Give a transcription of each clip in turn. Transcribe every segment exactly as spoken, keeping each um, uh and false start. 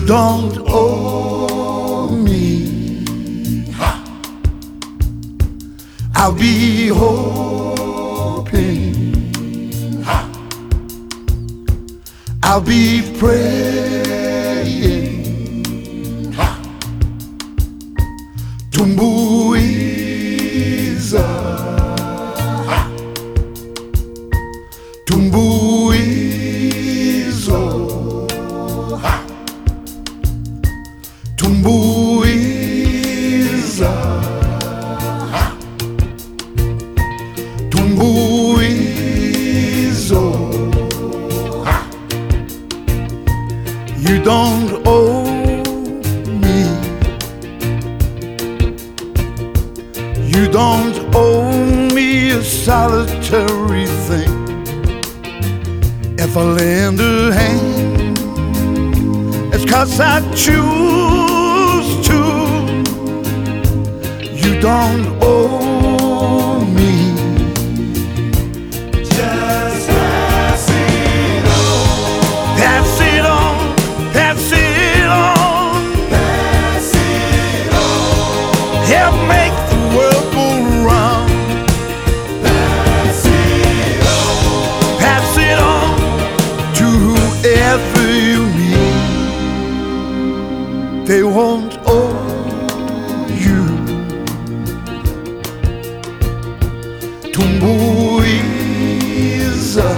don't owe me. I'll be hoping, I'll be praying. Tumbuiza, tumbuizo, tumbuiza, tumbuizo. You don't owe me. You don't owe me a solitary thing. If I lend a hand, it's 'cause I choose to. You don't owe me. Just pass it on. Pass it on, pass it on, Pass it on. help make the world go round. Pass it on. Pass it on to whoever you need. They won't owe you. Tumbuiza,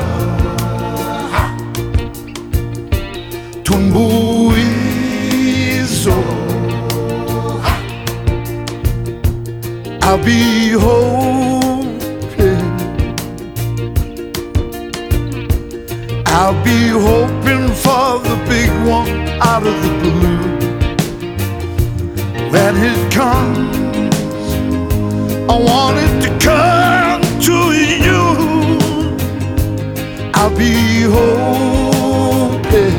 tumbuizo. I'll be hoping, I'll be hoping for the big one out of the blue. When it comes, I want it to come to you. I'll be hoping,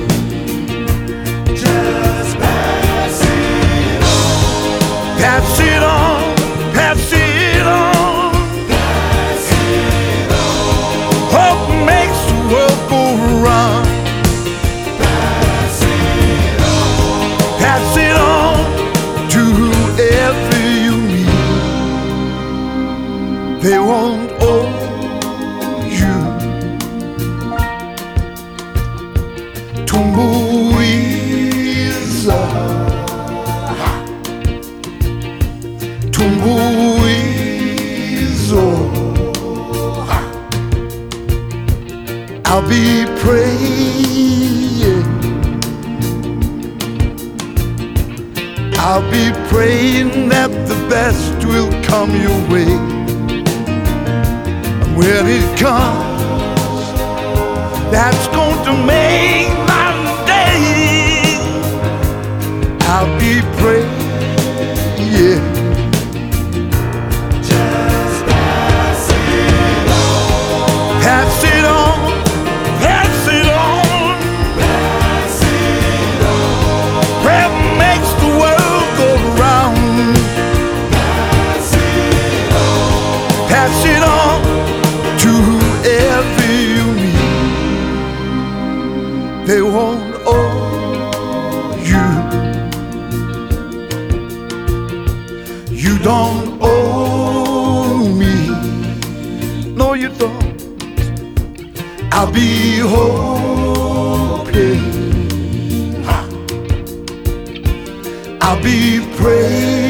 Just pass it on. pass it on, pass it on. Pass it on. Hope makes the world go round. Pass it on. Pass it on to whoever you need. They won't owe you. Tumbuiza, tumbuizo. I'll be praying, I'll be praying that the best will come your way. And when it comes, that's going to make my day. I'll be praying, Just pass it on. pass it on, pass it on. Pass it on. Prayer makes the world go round. Pass it on. Pass it on to whoever you need. They won't owe you. You don't owe me. No, you don't. I'll be hoping, I'll be praying.